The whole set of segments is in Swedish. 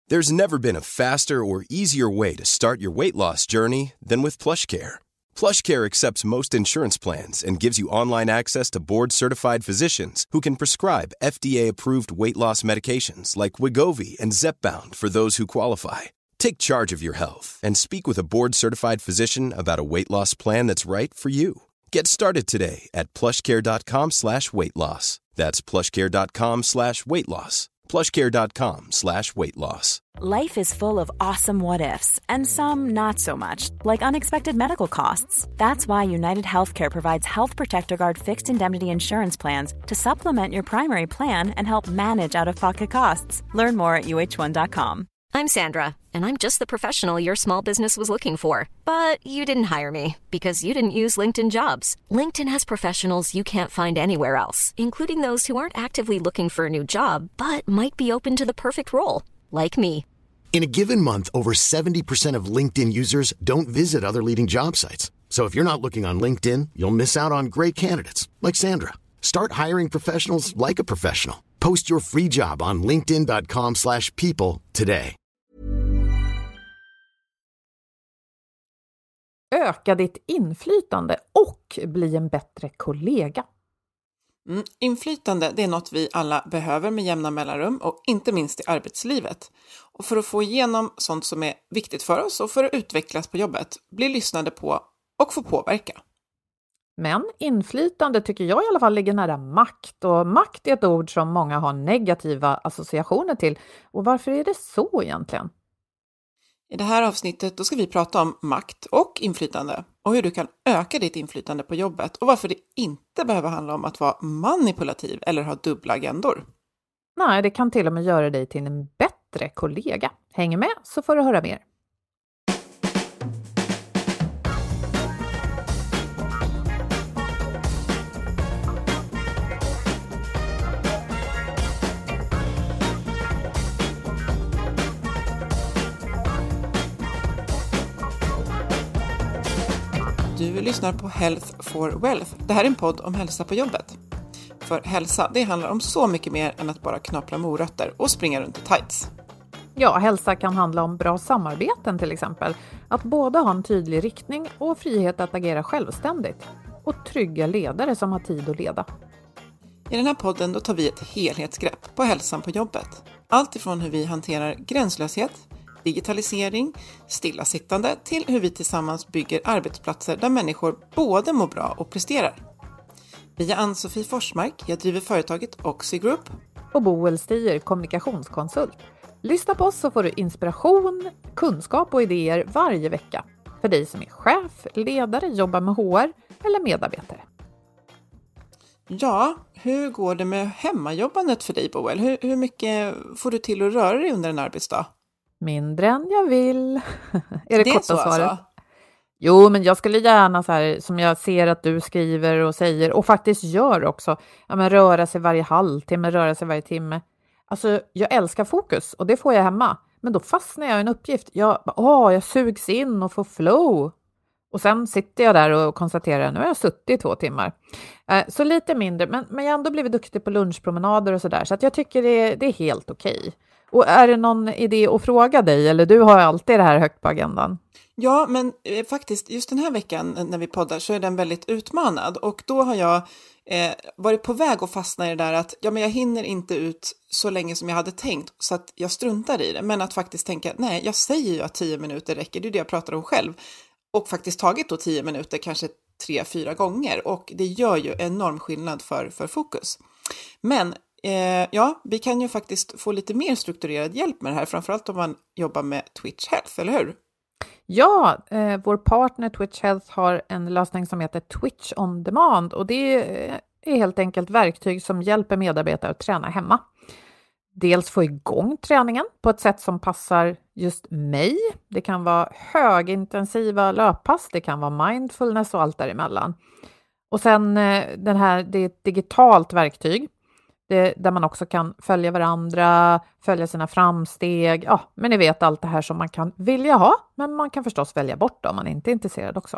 There's never been a faster or easier way to start your weight loss journey than with PlushCare. PlushCare accepts most insurance plans and gives you online access to board-certified physicians who can prescribe FDA-approved weight loss medications like Wegovy and Zepbound for those who qualify. Take charge of your health and speak with a board-certified physician about a weight loss plan that's right for you. Get started today at plushcare.com/weightloss. That's plushcare.com/weightloss. plushcare.com/weightloss. Life is full of awesome what-ifs, and some not so much, like unexpected medical costs. That's why United Healthcare provides Health Protector Guard fixed indemnity insurance plans to supplement your primary plan and help manage out-of-pocket costs. Learn more at uh1.com. I'm Sandra, and I'm just the professional your small business was looking for. But you didn't hire me because you didn't use LinkedIn Jobs. LinkedIn has professionals you can't find anywhere else, including those who aren't actively looking for a new job, but might be open to the perfect role, like me. In a given month, over 70% of LinkedIn users don't visit other leading job sites. So if you're not looking on LinkedIn, you'll miss out on great candidates like Sandra. Start hiring professionals like a professional. Post your free job on linkedin.com/people today. Öka ditt inflytande och bli en bättre kollega. Inflytande, det är något vi alla behöver med jämna mellanrum och inte minst i arbetslivet. Och för att få igenom sånt som är viktigt för oss och för att utvecklas på jobbet, bli lyssnade på och få påverka. Men inflytande tycker jag i alla fall ligger nära makt, och makt är ett ord som många har negativa associationer till. Och varför är det så egentligen? I det här avsnittet då ska vi prata om makt och inflytande och hur du kan öka ditt inflytande på jobbet och varför det inte behöver handla om att vara manipulativ eller ha dubbla agendor. Nej, det kan till och med göra dig till en bättre kollega. Häng med så får du höra mer. Du lyssnar på Health for Wealth. Det här är en podd om hälsa på jobbet. För hälsa, det handlar om så mycket mer än att bara knapra morötter och springa runt i tights. Ja, hälsa kan handla om bra samarbeten till exempel. Att båda ha en tydlig riktning och frihet att agera självständigt. Och trygga ledare som har tid att leda. I den här podden då tar vi ett helhetsgrepp på hälsan på jobbet. Allt ifrån hur vi hanterar gränslöshet, digitalisering, stillasittande till hur vi tillsammans bygger arbetsplatser där människor både mår bra och presterar. Vi är Ann-Sofie Forsmark, jag driver företaget Oxy Group. Och Boel Stier, kommunikationskonsult. Lyssna på oss så får du inspiration, kunskap och idéer varje vecka. För dig som är chef, ledare, jobbar med HR eller medarbetare. Ja, hur går det med hemmajobbandet för dig, Boel? Hur mycket får du till att röra dig under en arbetsdag? Mindre än jag vill. Är det korta så, svaret? alltså? Jo, men jag skulle gärna så här, som jag ser att du skriver och säger och faktiskt gör också, ja, men röra sig varje halvtimme, röra sig varje timme. Alltså, jag älskar fokus och det får jag hemma. Men då fastnar jag i en uppgift. Jag sugs in och får flow. Och sen sitter jag där och konstaterar, nu har jag suttit i 2 timmar. Så lite mindre, men jag har ändå blivit duktig på lunchpromenader och sådär. Så att jag tycker det är helt okej. Och är det någon idé att fråga dig? Eller du har alltid det här högt på agendan? Ja, men faktiskt just den här veckan när vi poddar så är den väldigt utmanad. Och då har jag varit på väg att fastna i det där att men jag hinner inte ut så länge som jag hade tänkt. Så att jag struntar i det. Men att faktiskt tänka, nej, jag säger ju att 10 minuter räcker. Det är det jag pratar om själv. Och faktiskt tagit då 10 minuter, kanske 3-4 gånger. Och det gör ju enorm skillnad för fokus. Men vi kan ju faktiskt få lite mer strukturerad hjälp med det här. Framförallt om man jobbar med Twitch Health, eller hur? Ja, vår partner Twitch Health har en lösning som heter Twitch on Demand. Och det är helt enkelt verktyg som hjälper medarbetare att träna hemma. Dels få igång träningen på ett sätt som passar just mig. Det kan vara högintensiva löppass, det kan vara mindfulness och allt däremellan. Och sen det är ett digitalt verktyg där man också kan följa varandra, följa sina framsteg. Ja, men ni vet allt det här som man kan vilja ha, men man kan förstås välja bort om man inte är intresserad också.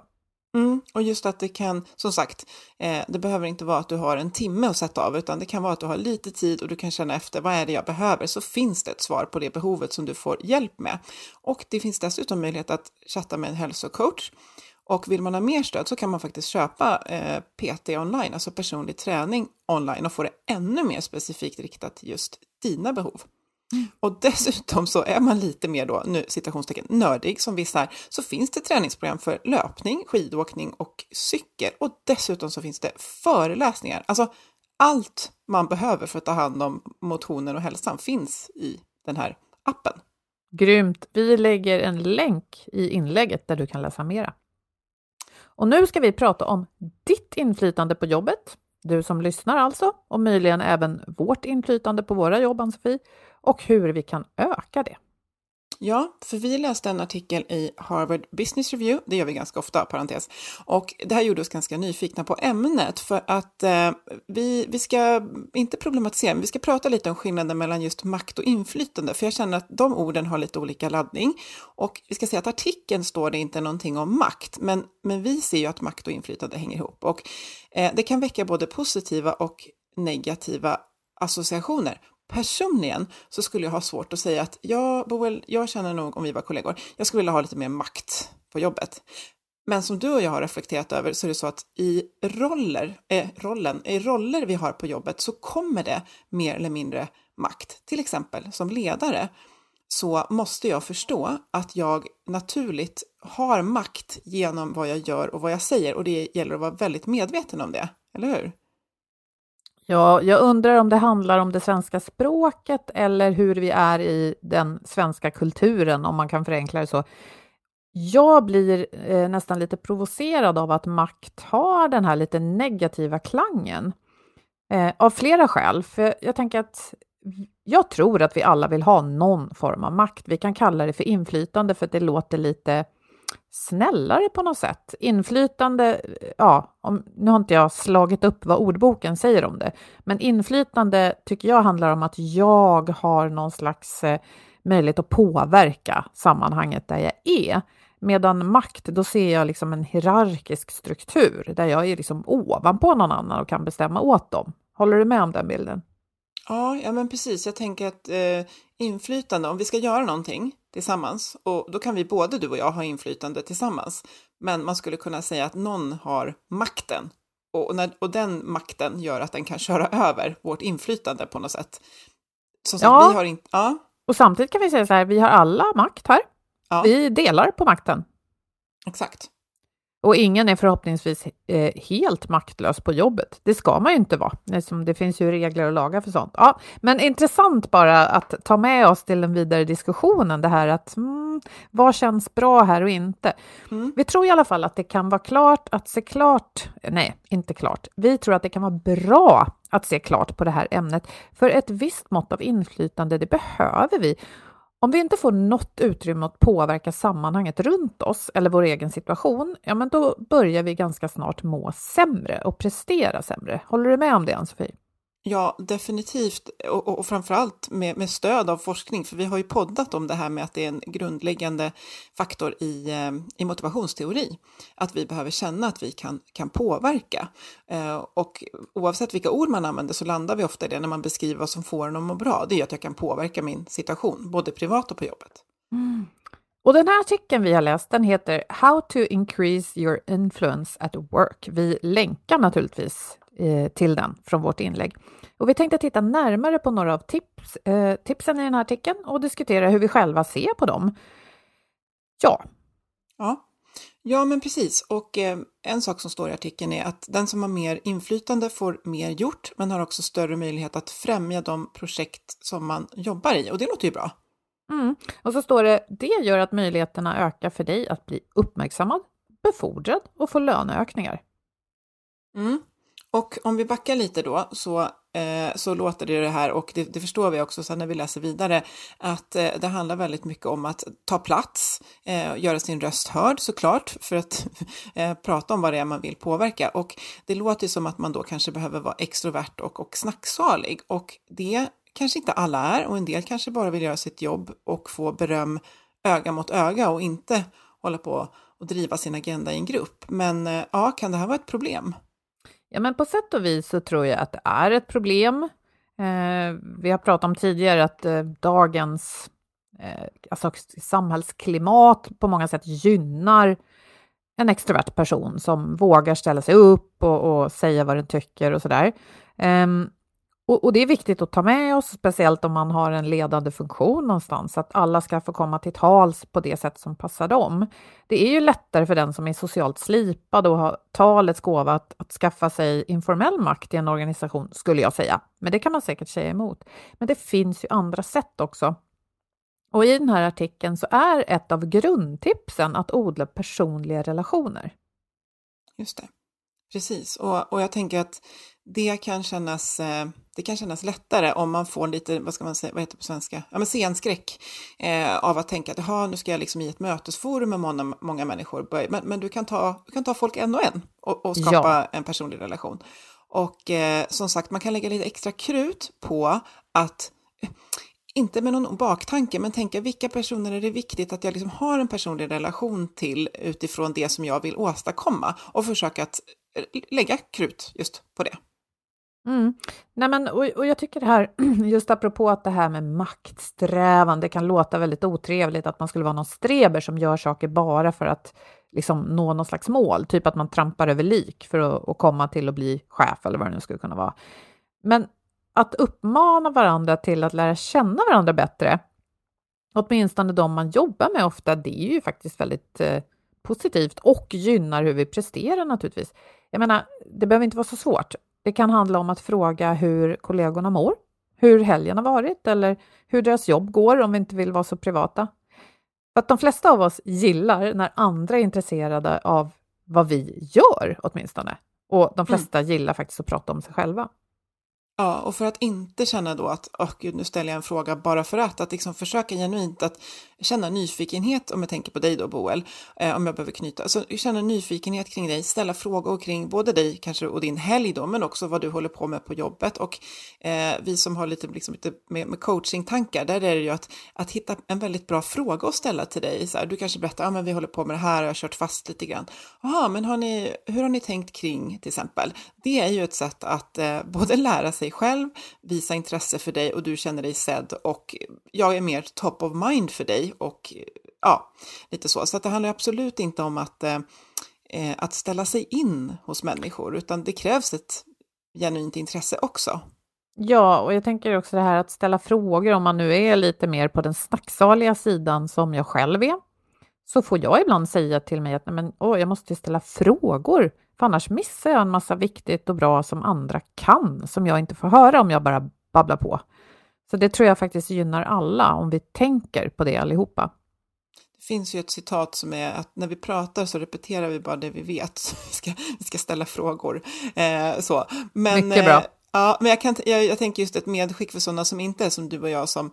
Och just att det kan, som sagt, det behöver inte vara att du har en timme att sätta av, utan det kan vara att du har lite tid och du kan känna efter vad är det jag behöver, så finns det ett svar på det behovet som du får hjälp med. Och det finns dessutom möjlighet att chatta med en hälsocoach. Och vill man ha mer stöd så kan man faktiskt köpa PT online, alltså personlig träning online, och få det ännu mer specifikt riktat till just dina behov. Och dessutom så är man lite mer då, nu citationstecken, nördig som vissa är, så finns det träningsprogram för löpning, skidåkning och cykel. Och dessutom så finns det föreläsningar. Alltså allt man behöver för att ta hand om motionen och hälsan finns i den här appen. Grymt! Vi lägger en länk i inlägget där du kan läsa mera. Och nu ska vi prata om ditt inflytande på jobbet. Du som lyssnar alltså, och möjligen även vårt inflytande på våra jobb, Ann-Sofie, och hur vi kan öka det. Ja, för vi läste en artikel i Harvard Business Review, det gör vi ganska ofta, parentes, och det här gjorde oss ganska nyfikna på ämnet, för att vi ska inte problematisera, men vi ska prata lite om skillnaden mellan just makt och inflytande, för jag känner att de orden har lite olika laddning, och vi ska säga att artikeln står det inte någonting om makt, men vi ser ju att makt och inflytande hänger ihop, och det kan väcka både positiva och negativa associationer. Personligen så skulle jag ha svårt att säga att jag känner nog, om vi var kollegor, jag skulle vilja ha lite mer makt på jobbet. Men som du och jag har reflekterat över så är det så att i roller vi har på jobbet så kommer det mer eller mindre makt. Till exempel som ledare så måste jag förstå att jag naturligt har makt genom vad jag gör och vad jag säger, och det gäller att vara väldigt medveten om det, eller hur? Ja, jag undrar om det handlar om det svenska språket eller hur vi är i den svenska kulturen, om man kan förenkla det så. Jag blir nästan lite provocerad av att makt har den här lite negativa klangen. Av flera skäl. För jag tänker att jag tror att vi alla vill ha någon form av makt. Vi kan kalla det för inflytande för att det låter lite snällare på något sätt. Inflytande, nu har inte jag slagit upp vad ordboken säger om det, men inflytande tycker jag handlar om att jag har någon slags möjlighet att påverka sammanhanget där jag är. Medan makt, då ser jag liksom en hierarkisk struktur där jag är liksom ovanpå någon annan och kan bestämma åt dem. Håller du med om den bilden? Ja, men precis. Jag tänker att inflytande, om vi ska göra någonting tillsammans, och då kan vi både du och jag ha inflytande tillsammans, men man skulle kunna säga att någon har makten, och den makten gör att den kan köra över vårt inflytande på något sätt. Vi har och samtidigt kan vi säga så här, vi har alla makt här. Ja. Vi delar på makten. Exakt. Och ingen är förhoppningsvis helt maktlös på jobbet. Det ska man ju inte vara. Det finns ju regler och lagar för sånt. Ja, men intressant bara att ta med oss till den vidare diskussionen. Det här att vad känns bra här och inte. Vi tror i alla fall att det kan vara klart att se klart. Nej, inte klart. Vi tror att det kan vara bra att se klart på det här ämnet. För ett visst mått av inflytande, det behöver vi. Om vi inte får något utrymme att påverka sammanhanget runt oss eller vår egen situation, ja men då börjar vi ganska snart må sämre och prestera sämre. Håller du med om det, Ann-Sofie? Ja, definitivt. Och framförallt med stöd av forskning. För vi har ju poddat om det här med att det är en grundläggande faktor i motivationsteori. Att vi behöver känna att vi kan påverka. Och oavsett vilka ord man använder så landar vi ofta i det när man beskriver vad som får en att må bra. Det är att jag kan påverka min situation, både privat och på jobbet. Och den här artikeln vi har läst, den heter How to increase your influence at work. Vi länkar naturligtvis till den från vårt inlägg. Och vi tänkte titta närmare på några av tipsen i den här artikeln och diskutera hur vi själva ser på dem. Ja, men precis. Och en sak som står i artikeln är att den som har mer inflytande får mer gjort, men har också större möjlighet att främja de projekt som man jobbar i. Och det låter ju bra. Och så står det gör att möjligheterna ökar för dig att bli uppmärksammad, befordrad och få löneökningar. Och om vi backar lite då så låter det här, och det förstår vi också sen när vi läser vidare, att det handlar väldigt mycket om att ta plats, göra sin röst hörd såklart, för att prata om vad det är man vill påverka. Och det låter som att man då kanske behöver vara extrovert och snacksalig, och det kanske inte alla är, och en del kanske bara vill göra sitt jobb och få beröm öga mot öga och inte hålla på och driva sin agenda i en grupp. Men ja, kan det här vara ett problem? Ja, men på sätt och vis så tror jag att det är ett problem. Vi har pratat om tidigare att dagens alltså samhällsklimat på många sätt gynnar en extrovert person som vågar ställa sig upp och säga vad den tycker och sådär. Och det är viktigt att ta med oss, speciellt om man har en ledande funktion någonstans, att alla ska få komma till tals på det sätt som passar dem. Det är ju lättare för den som är socialt slipad och har talets gåva att skaffa sig informell makt i en organisation, skulle jag säga. Men det kan man säkert säga emot. Men det finns ju andra sätt också. Och i den här artikeln så är ett av grundtipsen att odla personliga relationer. Just det, precis. Och jag tänker att det kan kännas lättare om man får lite, vad ska man säga, vad heter det på svenska? Ja, men scenskräck av att tänka att nu ska jag liksom i ett mötesforum med många människor. Men du kan ta folk en och skapa en personlig relation. Och som sagt, man kan lägga lite extra krut på att inte med någon baktanke, men tänka vilka personer är det viktigt att jag liksom har en personlig relation till utifrån det som jag vill åstadkomma och försöka att lägga krut just på det. Nej, men, och jag tycker det här, just apropå att det här med maktsträvan, det kan låta väldigt otrevligt att man skulle vara någon streber som gör saker bara för att liksom nå någon slags mål, typ att man trampar över lik för att komma till att bli chef eller vad det nu skulle kunna vara. Men att uppmana varandra till att lära känna varandra bättre, åtminstone de man jobbar med ofta, det är ju faktiskt väldigt positivt och gynnar hur vi presterar naturligtvis. Jag menar, det behöver inte vara så svårt. Det kan handla om att fråga hur kollegorna mår, hur helgen har varit eller hur deras jobb går om vi inte vill vara så privata. För att de flesta av oss gillar när andra är intresserade av vad vi gör åtminstone. Och de flesta gillar faktiskt att prata om sig själva. Ja, och för att inte känna då att gud, nu ställer jag en fråga bara för att liksom försöka genuint att känna nyfikenhet, om jag tänker på dig då, Boel, om jag behöver knyta, så känna nyfikenhet kring dig, ställa frågor kring både dig kanske och din helg då, men också vad du håller på med på jobbet. Och vi som har lite med coaching-tankar, där är det ju att hitta en väldigt bra fråga att ställa till dig. Så här, du kanske berättar, men vi håller på med det här och jag har kört fast lite grann. Men hur har ni tänkt kring till exempel? Det är ju ett sätt att både lära sig själv, visa intresse för dig och du känner dig sedd och jag är mer top of mind för dig och ja, lite så. Så att det handlar absolut inte om att ställa sig in hos människor, utan det krävs ett genuint intresse också. Ja, och jag tänker också det här att ställa frågor, om man nu är lite mer på den snacksaliga sidan som jag själv är, så får jag ibland säga till mig att jag måste ställa frågor, för annars missar jag en massa viktigt och bra som andra kan, som jag inte får höra om jag bara babblar på. Så det tror jag faktiskt gynnar alla, om vi tänker på det allihopa. Det finns ju ett citat som är att när vi pratar så repeterar vi bara det vi vet. Så vi ska ställa frågor. Så. Men, mycket bra. Ja, men jag tänker just ett medskick för sådana som inte är som du och jag som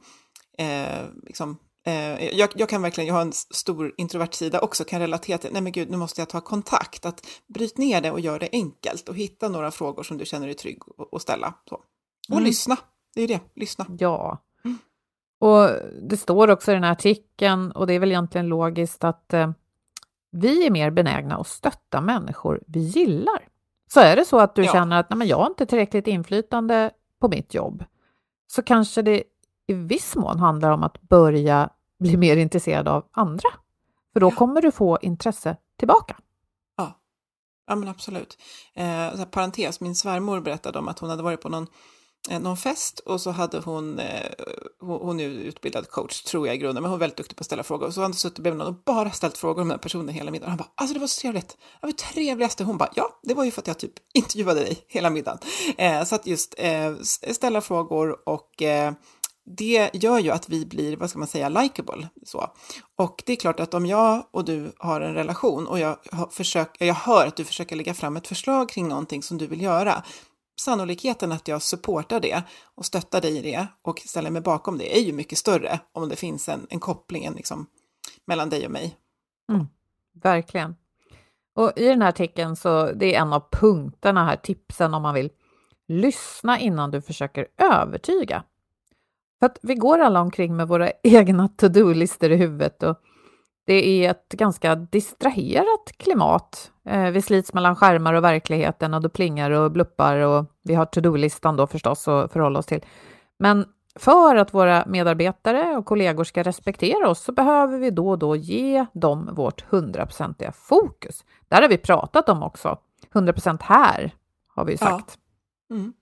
jag kan verkligen, jag har en stor introvert sida också, kan relatera till, nej men gud, nu måste jag ta kontakt, att bryta ner det och göra det enkelt och hitta några frågor som du känner dig trygg att ställa. Så. Och lyssna, det är det, lyssna. Ja, och det står också i den här artikeln, och det är väl egentligen logiskt, att vi är mer benägna att stötta människor vi gillar. Så är det så att du känner att jag har inte tillräckligt inflytande på mitt jobb, så kanske det i viss mån handlar om att börja bli mer intresserad av andra. För då kommer du få intresse tillbaka. Ja, men absolut. Parentes, min svärmor berättade om att hon hade varit på någon fest och så hade hon är utbildad coach, tror jag i grunden, men hon är väldigt duktig på att ställa frågor. Och så hade hon suttit bredvid någon och bara ställt frågor om den personen hela middagen. Han bara, alltså det var så trevligt. Det var det trevligaste. Hon bara, ja, det var ju för att jag typ intervjuade dig hela middagen. Så att just ställa frågor och det gör ju att vi blir, vad ska man säga, likable. Så. Och det är klart att om jag och du har en relation och jag hör att du försöker lägga fram ett förslag kring någonting som du vill göra, sannolikheten att jag supportar det och stöttar dig i det och ställer mig bakom det är ju mycket större om det finns en koppling liksom, mellan dig och mig. Verkligen. Och i den här artikeln, så det är en av punkterna här, tipsen om man vill lyssna innan du försöker övertyga. För att vi går alla omkring med våra egna to-do-listor i huvudet och Det är ett ganska distraherat klimat. Vi slits mellan skärmar och verkligheten och då plingar och bluppar och vi har to-do-listan då förstås att förhålla oss till. Men för att våra medarbetare och kollegor ska respektera oss så behöver vi då och då ge dem vårt 100% fokus. Där har vi pratat om också. 100% här har vi sagt. Ja. Mm.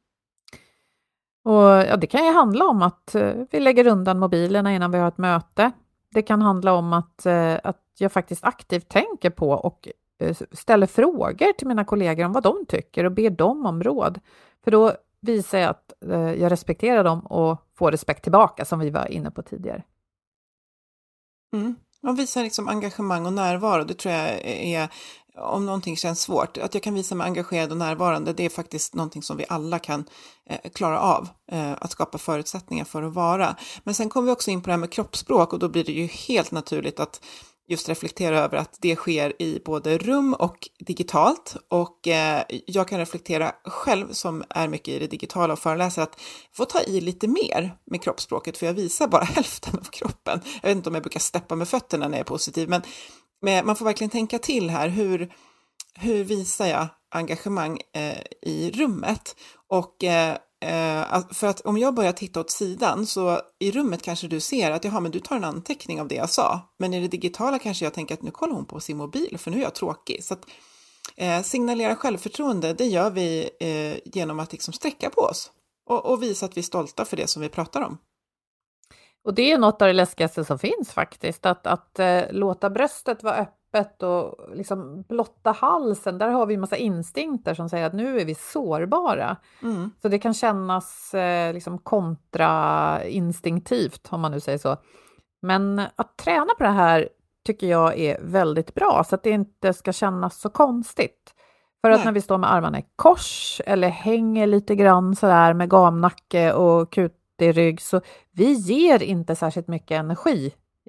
Och det kan ju handla om att vi lägger undan mobilerna innan vi har ett möte. Det kan handla om att jag faktiskt aktivt tänker på och ställer frågor till mina kollegor om vad de tycker och ber dem om råd. För då visar jag att jag respekterar dem och får respekt tillbaka som vi var inne på tidigare. Mm. Man visar liksom engagemang och närvaro. Det tror jag är, om någonting känns svårt, att jag kan visa mig engagerad och närvarande, det är faktiskt någonting som vi alla kan klara av, att skapa förutsättningar för att vara. Men sen kommer vi också in på det här med kroppsspråk och då blir det ju helt naturligt att just reflektera över att det sker i både rum och digitalt. Och jag kan reflektera själv som är mycket i det digitala och föreläser att jag får ta i lite mer med kroppsspråket för jag visar bara hälften av kroppen. Jag vet inte om jag brukar steppa med fötterna när jag är positiv, men man får verkligen tänka till här. Hur visar jag engagemang i rummet? Och för att om jag börjar titta åt sidan så i rummet kanske du ser att men du tar en anteckning av det jag sa. Men i det digitala kanske jag tänker att nu kollar hon på sin mobil för nu är jag tråkig. Så att signalera självförtroende, det gör vi genom att liksom sträcka på oss och visa att vi är stolta för det som vi pratar om. Och det är något av det läskigaste som finns faktiskt. Att låta bröstet vara öppet och liksom blotta halsen. Där har vi en massa instinkter som säger att nu är vi sårbara. Mm. Så det kan kännas liksom kontrainstinktivt om man nu säger så. Men att träna på det här tycker jag är väldigt bra. Så att det inte ska kännas så konstigt. För att när vi står med armarna i kors eller hänger lite grann sådär med gamnacke och kut i rygg så vi ger inte särskilt mycket energi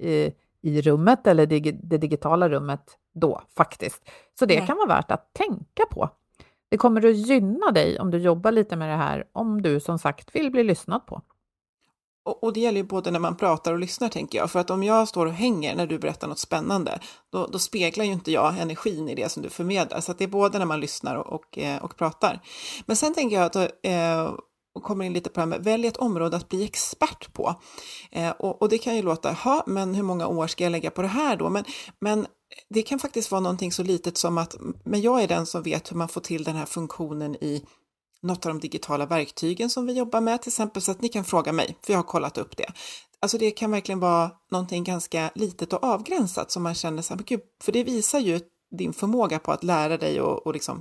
i rummet eller det digitala rummet då faktiskt. Så det kan vara värt att tänka på. Det kommer att gynna dig om du jobbar lite med det här om du som sagt vill bli lyssnad på. Och det gäller ju både när man pratar och lyssnar tänker jag. För att om jag står och hänger när du berättar något spännande då speglar ju inte jag energin i det som du förmedlar. Så att det är både när man lyssnar och pratar. Men sen tänker jag att och kommer in lite på det här med välj ett område att bli expert på. Och det kan ju låta, men hur många år ska jag lägga på det här då? Men det kan faktiskt vara någonting så litet som att men jag är den som vet hur man får till den här funktionen i något av de digitala verktygen som vi jobbar med till exempel, så att ni kan fråga mig, för jag har kollat upp det. Alltså det kan verkligen vara någonting ganska litet och avgränsat som man känner så här, gud, för det visar ju din förmåga på att lära dig och liksom,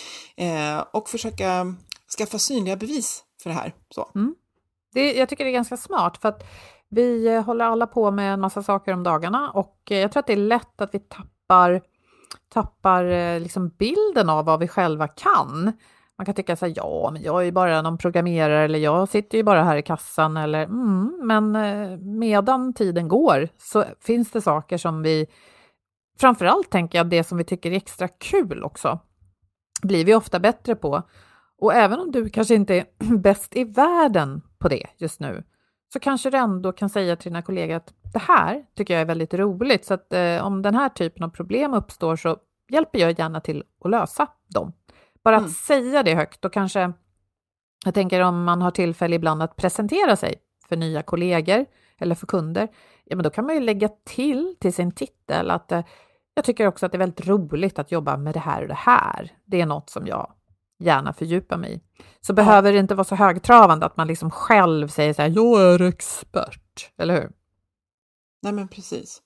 och försöka skaffa synliga bevis för det här. Så. Mm. Jag tycker det är ganska smart för att vi håller alla på med en massa saker om dagarna och jag tror att det är lätt att vi tappar liksom bilden av vad vi själva kan. Man kan tycka så här, men jag är bara någon programmerare eller jag sitter ju bara här i kassan eller men medan tiden går så finns det saker som vi, framförallt tänker jag det som vi tycker är extra kul också, blir vi ofta bättre på. Och även om du kanske inte är bäst i världen på det just nu så kanske du ändå kan säga till dina kollegor att det här tycker jag är väldigt roligt. Så att om den här typen av problem uppstår så hjälper jag gärna till att lösa dem. Bara att säga det högt och kanske, jag tänker om man har tillfälle ibland att presentera sig för nya kollegor eller för kunder, men då kan man ju lägga till sin titel att jag tycker också att det är väldigt roligt att jobba med det här och det här. Det är något som jag gärna fördjupa mig i. Så behöver det inte vara så högtravande att man liksom själv säger så här, jag är expert, eller hur? Nej men precis.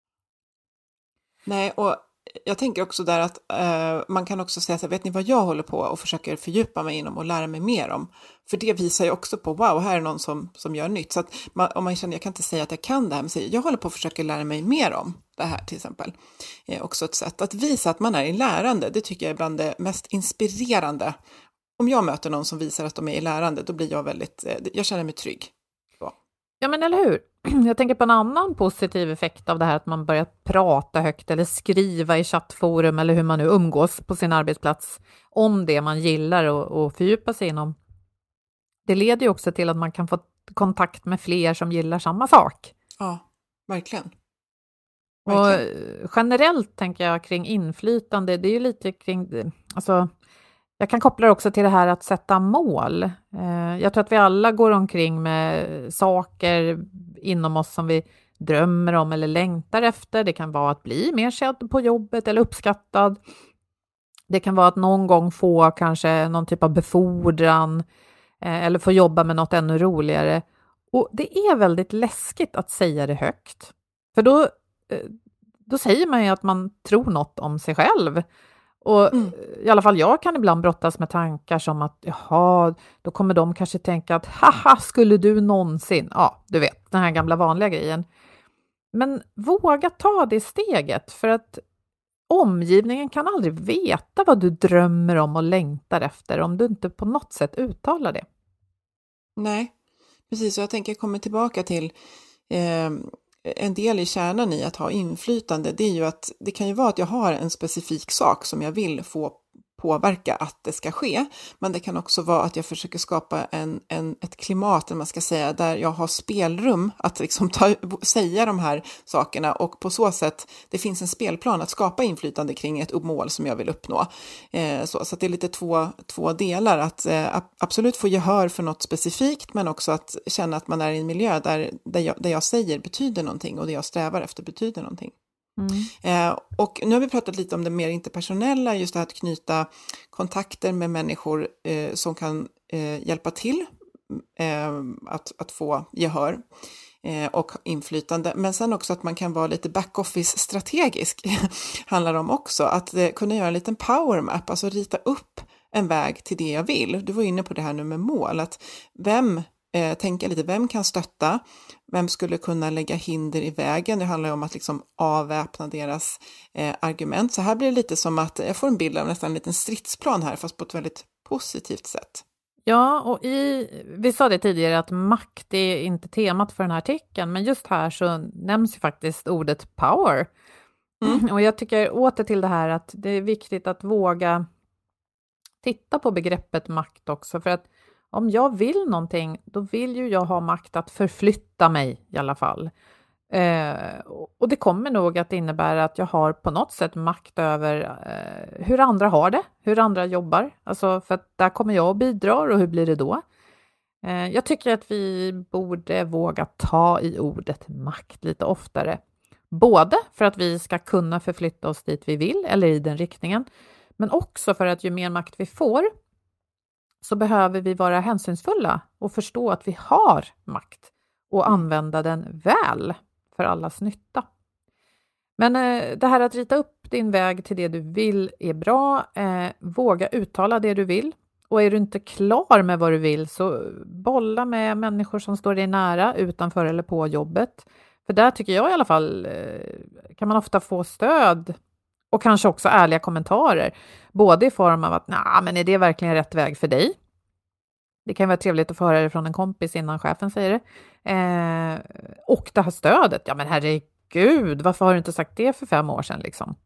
Nej, och jag tänker också där att man kan också säga så här, vet ni vad jag håller på och försöker fördjupa mig inom och lära mig mer om? För det visar ju också på, wow, här är någon som gör nytt. Så att om man känner, jag kan inte säga att jag kan det här, men säger, jag håller på att försöka lära mig mer om det här till exempel. Också ett sätt att visa att man är i lärande, det tycker jag är bland det mest inspirerande. Om jag möter någon som visar att de är i lärande, då blir jag känner mig trygg. Så. Ja men eller hur? Jag tänker på en annan positiv effekt av det här att man börjar prata högt eller skriva i chattforum eller hur man nu umgås på sin arbetsplats om det man gillar och fördjupa sig inom. Det leder ju också till att man kan få kontakt med fler som gillar samma sak. Ja, verkligen. Och generellt tänker jag kring inflytande, det är ju lite kring, alltså jag kan koppla det också till det här att sätta mål. Jag tror att vi alla går omkring med saker inom oss som vi drömmer om eller längtar efter. Det kan vara att bli mer sedd på jobbet eller uppskattad. Det kan vara att någon gång få kanske någon typ av befordran eller få jobba med något ännu roligare. Och det är väldigt läskigt att säga det högt. För då säger man ju att man tror något om sig själv. Och i alla fall jag kan ibland brottas med tankar som att jaha, då kommer de kanske tänka att haha, skulle du någonsin? Ja, du vet, den här gamla vanliga grejen. Men våga ta det steget, för att omgivningen kan aldrig veta vad du drömmer om och längtar efter om du inte på något sätt uttalar det. Nej, precis. Och jag tänker komma tillbaka till en del i kärnan i att ha inflytande. Det är ju att det kan ju vara att jag har en specifik sak som jag vill få påverka att det ska ske. Men det kan också vara att jag försöker skapa ett klimat, man ska säga, där jag har spelrum att liksom säga de här sakerna, och på så sätt det finns en spelplan att skapa inflytande kring ett mål som jag vill uppnå. Så att det är lite två delar, att absolut få gehör för något specifikt, men också att känna att man är i en miljö där jag säger betyder någonting och det jag strävar efter betyder någonting. Och nu har vi pratat lite om det mer interpersonella, just det här att knyta kontakter med människor som kan hjälpa till att få gehör och inflytande. Men sen också att man kan vara lite backoffice strategisk handlar om också. Att kunna göra en liten power map, alltså rita upp en väg till det jag vill. Du var inne på det här nu med mål, att tänka lite, vem kan stötta? Vem skulle kunna lägga hinder i vägen? Det handlar ju om att liksom avväpna deras argument. Så här blir det lite som att jag får en bild av nästan en liten stridsplan här, fast på ett väldigt positivt sätt. Ja, och vi sa det tidigare att makt är inte temat för den här artikeln, men just här så nämns ju faktiskt ordet power. Och jag tycker åter till det här att det är viktigt att våga titta på begreppet makt också, för att om jag vill någonting, då vill ju jag ha makt att förflytta mig i alla fall. Och det kommer nog att innebära att jag har på något sätt makt över hur andra har det, hur andra jobbar. Alltså för att där kommer jag och bidrar, och hur blir det då? Jag tycker att vi borde våga ta i ordet makt lite oftare. Både för att vi ska kunna förflytta oss dit vi vill eller i den riktningen, men också för att ju mer makt vi får, så behöver vi vara hänsynsfulla och förstå att vi har makt och använda den väl för allas nytta. Men det här att rita upp din väg till det du vill är bra. Våga uttala det du vill. Och är du inte klar med vad du vill, så bolla med människor som står dig nära utanför eller på jobbet. För där tycker jag i alla fall kan man ofta få stöd och kanske också ärliga kommentarer. Både i form av att, men är det verkligen rätt väg för dig? Det kan vara trevligt att få höra det från en kompis innan chefen säger det. Och det här stödet, ja men herregud, varför har du inte sagt det för 5 år sedan liksom?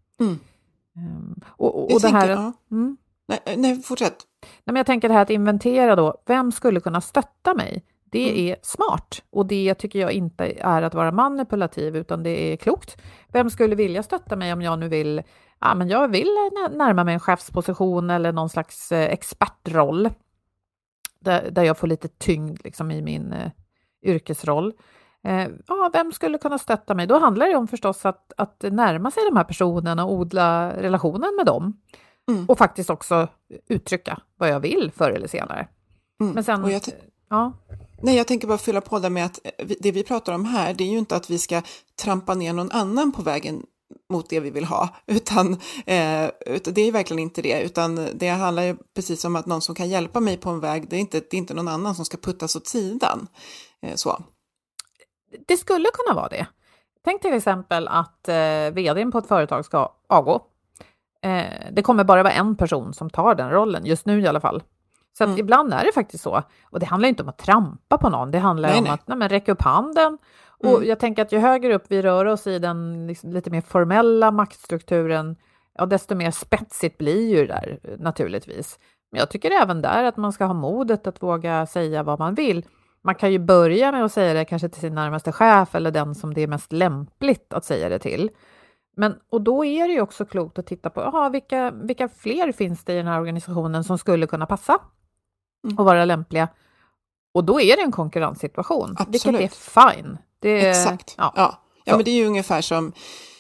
Och det här... Ja. Nej, fortsätt. Nej, men jag tänker det här att inventera då, vem skulle kunna stötta mig? Det är smart, och det tycker jag inte är att vara manipulativ, utan det är klokt. Vem skulle vilja stötta mig om jag nu vill, men jag vill närma mig en chefsposition eller någon slags expertroll där jag får lite tyngd liksom i min yrkesroll. Vem skulle kunna stötta mig? Då handlar det om förstås att närma sig de här personerna och odla relationen med dem. Och faktiskt också uttrycka vad jag vill förr eller senare. Men sen... Nej, jag tänker bara fylla på det med att det vi pratar om här, det är ju inte att vi ska trampa ner någon annan på vägen mot det vi vill ha, utan det är verkligen inte det, utan det handlar ju precis om att någon som kan hjälpa mig på en väg, det är inte någon annan som ska puttas åt sidan. Så. Det skulle kunna vara det. Tänk till exempel att vdn på ett företag ska avgå. Det kommer bara vara en person som tar den rollen, just nu i alla fall. Så att ibland är det faktiskt så. Och det handlar inte om att trampa på någon. Det handlar om att räcka upp handen. Och jag tänker att ju högre upp vi rör oss i den liksom, lite mer formella maktstrukturen, desto mer spetsigt blir ju det där naturligtvis. Men jag tycker även där att man ska ha modet att våga säga vad man vill. man kan ju börja med att säga det kanske till sin närmaste chef eller den som det är mest lämpligt att säga det till. Och då är det ju också klokt att titta på vilka fler finns det i den här organisationen som skulle kunna passa och vara lämpliga. Och då är det en konkurrenssituation, vilket är fine. Exakt. Ja, men det är ju ungefär som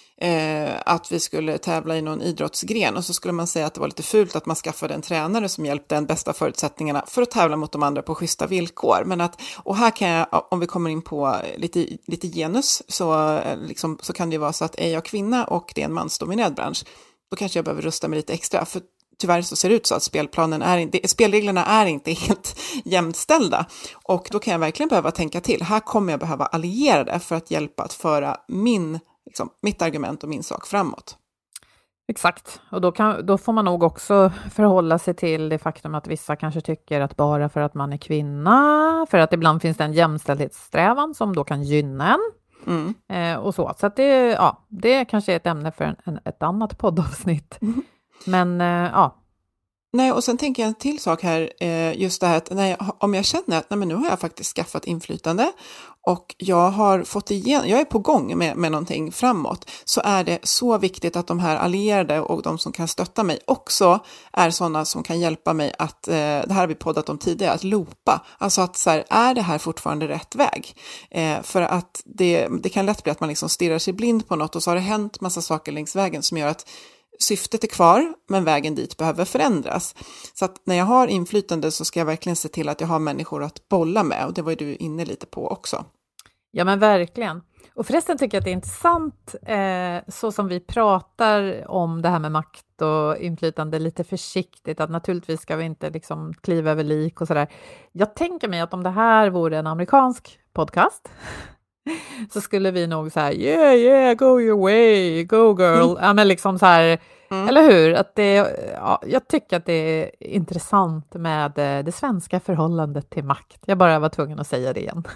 att vi skulle tävla i någon idrottsgren och så skulle man säga att det var lite fult att man skaffade en tränare som hjälpte den bästa förutsättningarna för att tävla mot de andra på schyssta villkor. Och här kan jag, om vi kommer in på lite genus, så kan det ju vara så att är jag kvinna och det är en mansdominerad bransch, då kanske jag behöver rusta mig lite extra, för tyvärr så ser det ut så att spelreglerna är inte helt jämställda. Och då kan jag verkligen behöva tänka till. Här kommer jag behöva allierade för att hjälpa att föra mitt argument och min sak framåt. Exakt. Och då får man nog också förhålla sig till det faktum att vissa kanske tycker att bara för att man är kvinna, för att ibland finns det en jämställdhetssträvan som då kan gynna en. Och så. Så att det kanske är ett ämne för ett annat poddavsnitt. Men Nej, och sen tänker jag en till sak här, just det här att om jag känner att nu har jag faktiskt skaffat inflytande och jag har fått jag är på gång med någonting framåt, så är det så viktigt att de här allierade och de som kan stötta mig också är sådana som kan hjälpa mig att, det här har vi poddat om tidigare, att loopa. Alltså att är det här fortfarande rätt väg? För att det kan lätt bli att man stirrar sig blind på något och så har det hänt massa saker längs vägen som gör att syftet är kvar, men vägen dit behöver förändras. Så att när jag har inflytande så ska jag verkligen se till att jag har människor att bolla med. Och det var ju du inne lite på också. Ja, men verkligen. Och förresten tycker jag att det är intressant så som vi pratar om det här med makt och inflytande lite försiktigt. Att naturligtvis ska vi inte kliva över lik och sådär. Jag tänker mig att om det här vore en amerikansk podcast så skulle vi nog så här, yeah, go your way, go girl. Ja, men så här, eller hur? Att jag tycker att det är intressant med det svenska förhållandet till makt. Jag bara var tvungen att säga det igen.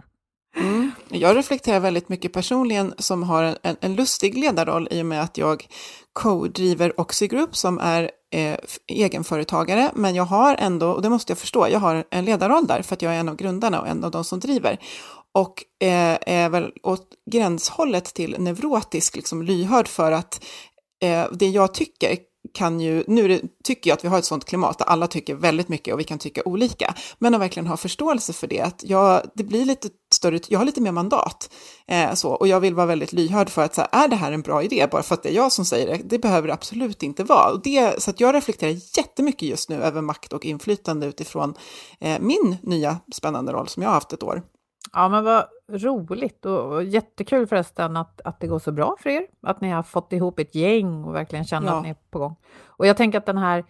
Jag reflekterar väldigt mycket personligen som har en lustig ledarroll i och med att jag co-driver Oxigroup som är egenföretagare, men jag har ändå, och det måste jag förstå, jag har en ledarroll där för att jag är en av grundarna och en av de som driver. Och är väl åt gränshållet till neurotisk, lyhörd för att det jag tycker kan ju, tycker jag att vi har ett sånt klimat där alla tycker väldigt mycket och vi kan tycka olika, men att verkligen ha förståelse för det, att det blir lite större, jag har lite mer mandat och jag vill vara väldigt lyhörd för att är det här en bra idé, bara för att det är jag som säger det behöver det absolut inte vara, och så att jag reflekterar jättemycket just nu över makt och inflytande utifrån min nya spännande roll som jag har haft ett år. Ja, men vad roligt och jättekul förresten att det går så bra för er. Att ni har fått ihop ett gäng och verkligen känner att ni är på gång. Och jag tänker att den här,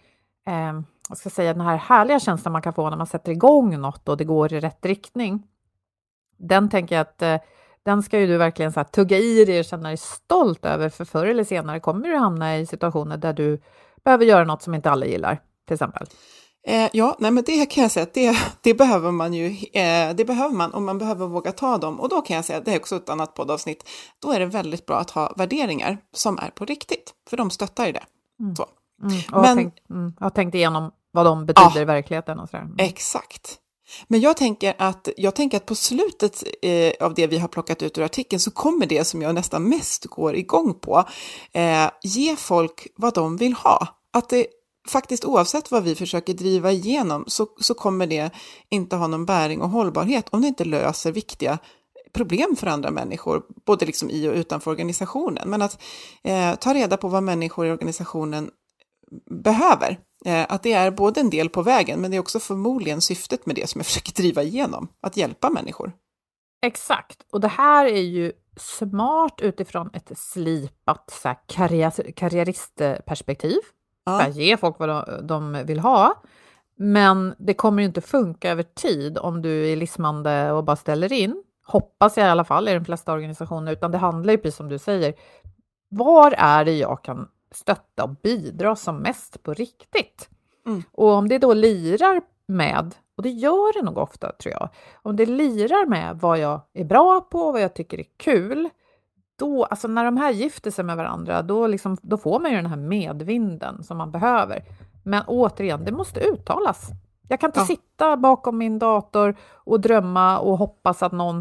den här härliga känslan man kan få när man sätter igång något och det går i rätt riktning. Den tänker jag att den ska ju du verkligen så här tugga i dig och känna dig stolt över. För förr eller senare kommer du hamna i situationer där du behöver göra något som inte alla gillar, till exempel. Men det kan jag säga att det behöver man ju, det behöver man, och man behöver våga ta dem, och då kan jag säga att det är också ett annat poddavsnitt, då är det väldigt bra att ha värderingar som är på riktigt, för de stöttar i det. Så. Men jag har tänkt igenom vad de betyder i verkligheten och sådär. Exakt. Men jag tänker att på slutet av det vi har plockat ut ur artikeln så kommer det som jag nästan mest går igång på, ge folk vad de vill ha. Att det faktiskt oavsett vad vi försöker driva igenom så kommer det inte ha någon bäring och hållbarhet om det inte löser viktiga problem för andra människor, både i och utanför organisationen. Men att ta reda på vad människor i organisationen behöver. Att det är både en del på vägen, men det är också förmodligen syftet med det som jag försöker driva igenom. Att hjälpa människor. Exakt. Och det här är ju smart utifrån ett slipat karriäristperspektiv. Att ge folk vad de vill ha. Men det kommer ju inte funka över tid om du är lismande och bara ställer in. Hoppas jag i alla fall i de flesta organisationer. Utan det handlar ju precis som du säger. Var är det jag kan stötta och bidra som mest på riktigt? Och om det då lirar med, och det gör det nog ofta tror jag. Om det lirar med vad jag är bra på, vad jag tycker är kul. Då, alltså när de här gifter sig med varandra, då får man ju den här medvinden som man behöver. Men återigen, det måste uttalas. Jag kan inte sitta bakom min dator och drömma och hoppas att någon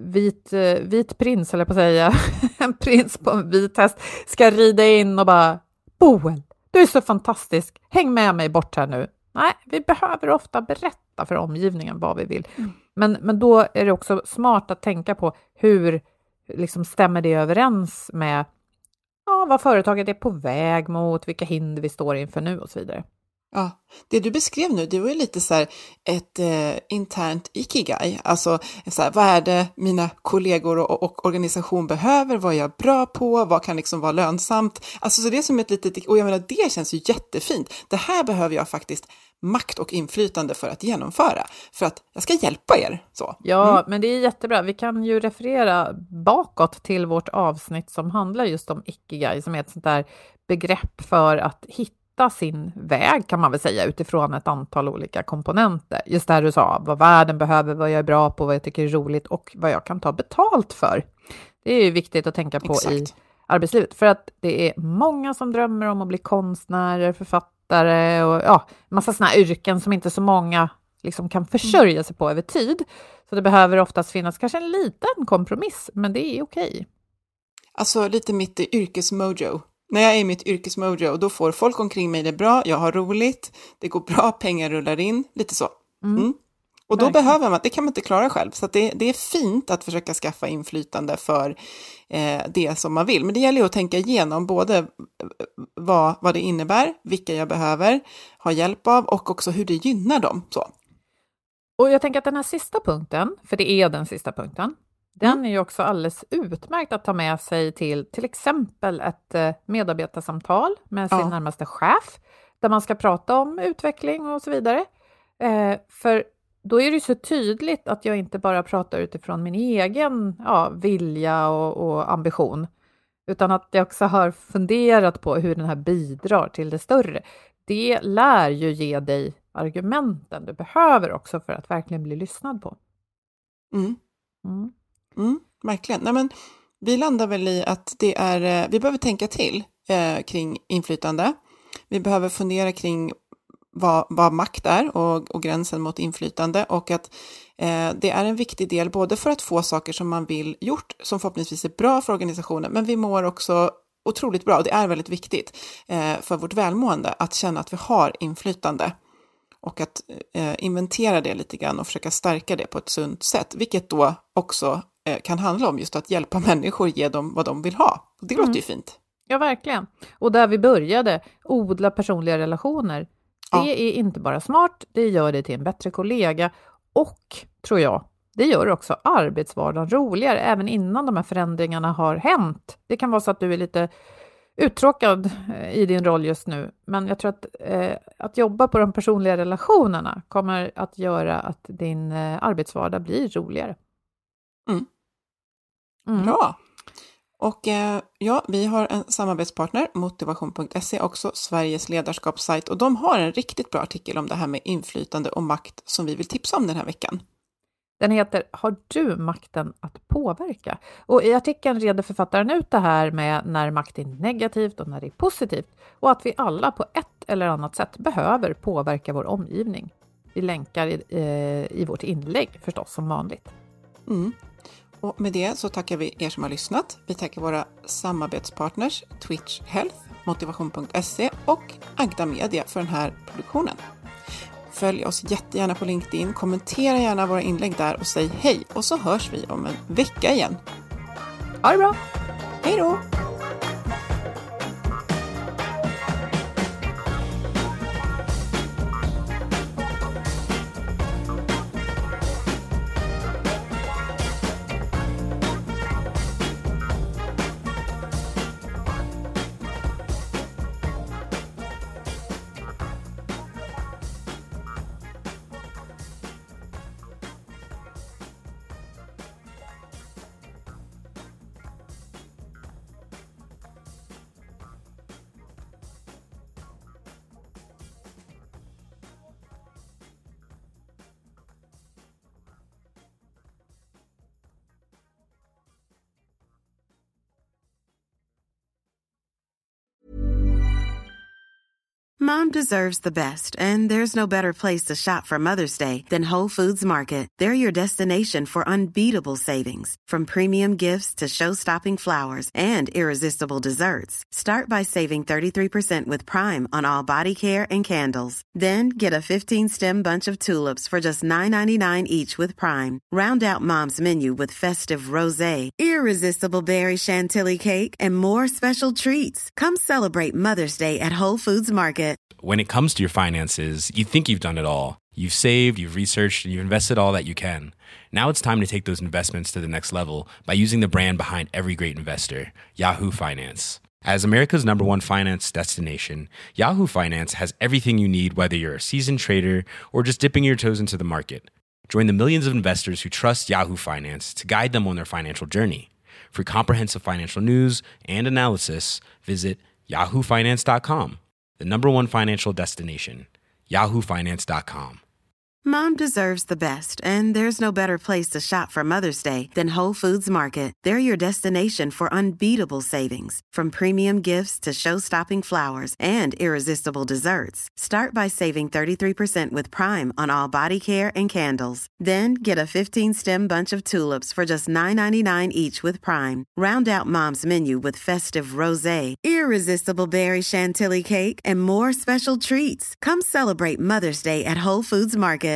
vit prins, eller på att säga, en prins på en vit häst ska rida in och bara, Boel, du är så fantastisk, häng med mig bort här nu. Nej, vi behöver ofta berätta för omgivningen vad vi vill. Men då är det också smart att tänka på hur liksom stämmer det överens med vad företaget är på väg mot, vilka hinder vi står inför nu och så vidare. Ja, det du beskrev nu, det var ju lite så här ett internt ikigai. Alltså, så här, vad är det mina kollegor och organisation behöver? Vad är jag bra på? Vad kan liksom vara lönsamt? Alltså, så det är som ett litet, och jag menar, det känns ju jättefint. Det här behöver jag faktiskt makt och inflytande för att genomföra. För att jag ska hjälpa er. Så. Ja, men det är jättebra. Vi kan ju referera bakåt till vårt avsnitt som handlar just om ikigai, som är ett sånt där begrepp för att hitta sin väg, kan man väl säga, utifrån ett antal olika komponenter. Just det här du sa, vad världen behöver, vad jag är bra på, vad jag tycker är roligt och vad jag kan ta betalt för. Det är ju viktigt att tänka på i arbetslivet, för att det är många som drömmer om att bli konstnärer, författare och massa såna här yrken som inte så många liksom kan försörja sig på över tid. Så det behöver oftast finnas kanske en liten kompromiss, men det är okej. Alltså lite mitt yrkesmojo. När jag är i mitt yrkesmojo, då får folk omkring mig det bra, jag har roligt, det går bra, pengar rullar in, lite så. Och då behöver man, det kan man inte klara själv, så att det är fint att försöka skaffa inflytande för det som man vill. Men det gäller ju att tänka igenom både vad det innebär, vilka jag behöver ha hjälp av och också hur det gynnar dem. Så. Och jag tänker att den här sista punkten, för det är den sista punkten, den är ju också alldeles utmärkt att ta med sig till exempel ett medarbetarsamtal med sin närmaste chef, där man ska prata om utveckling och så vidare. För då är det så tydligt att jag inte bara pratar utifrån min egen vilja och ambition, utan att jag också har funderat på hur den här bidrar till det större. Det lär ju ge dig argumenten du behöver också för att verkligen bli lyssnad på. Verkligen. Nej, men vi landar väl i att vi behöver tänka till kring inflytande. Vi behöver fundera kring vad makt är och gränsen mot inflytande, och att det är en viktig del både för att få saker som man vill gjort som förhoppningsvis är bra för organisationen, men vi mår också otroligt bra, och det är väldigt viktigt för vårt välmående att känna att vi har inflytande och att inventera det lite grann och försöka stärka det på ett sunt sätt, vilket då också kan handla om just att hjälpa människor, ge dem vad de vill ha. Och det låter ju fint. Ja, verkligen. Och där vi började, odla personliga relationer. Det är inte bara smart, det gör det till en bättre kollega och, tror jag, det gör också arbetsvardagen roligare även innan de här förändringarna har hänt. Det kan vara så att du är lite uttråkad i din roll just nu, men jag tror att jobba på de personliga relationerna kommer att göra att din arbetsvardag blir roligare. Bra! Och vi har en samarbetspartner, motivation.se, också Sveriges ledarskapssajt, och de har en riktigt bra artikel om det här med inflytande och makt som vi vill tipsa om den här veckan. Den heter Har du makten att påverka? Och i artikeln reder författaren ut det här med när makt är negativt och när det är positivt, och att vi alla på ett eller annat sätt behöver påverka vår omgivning. Vi länkar i vårt inlägg förstås som vanligt. Och med det så tackar vi er som har lyssnat. Vi tackar våra samarbetspartners Twitch Health, motivation.se och Agda Media för den här produktionen. Följ oss jättegärna på LinkedIn, kommentera gärna våra inlägg där och säg hej, och så hörs vi om en vecka igen. Ha det bra! Hej då! Mom deserves the best, and there's no better place to shop for Mother's Day than Whole Foods Market. They're your destination for unbeatable savings, from premium gifts to show-stopping flowers and irresistible desserts. Start by saving 33% with Prime on all body care and candles. Then get a 15-stem bunch of tulips for just $9.99 each with Prime. Round out Mom's menu with festive rosé, irresistible berry chantilly cake, and more special treats. Come celebrate Mother's Day at Whole Foods Market. When it comes to your finances, you think you've done it all. You've saved, you've researched, and you've invested all that you can. Now it's time to take those investments to the next level by using the brand behind every great investor, Yahoo Finance. As America's #1 finance destination, Yahoo Finance has everything you need, whether you're a seasoned trader or just dipping your toes into the market. Join the millions of investors who trust Yahoo Finance to guide them on their financial journey. For comprehensive financial news and analysis, visit yahoofinance.com. The #1 financial destination, yahoofinance.com. Mom deserves the best, and there's no better place to shop for Mother's Day than Whole Foods Market. They're your destination for unbeatable savings, from premium gifts to show-stopping flowers and irresistible desserts. Start by saving 33% with Prime on all body care and candles. Then get a 15-stem bunch of tulips for just $9.99 each with Prime. Round out Mom's menu with festive rosé, irresistible berry chantilly cake, and more special treats. Come celebrate Mother's Day at Whole Foods Market.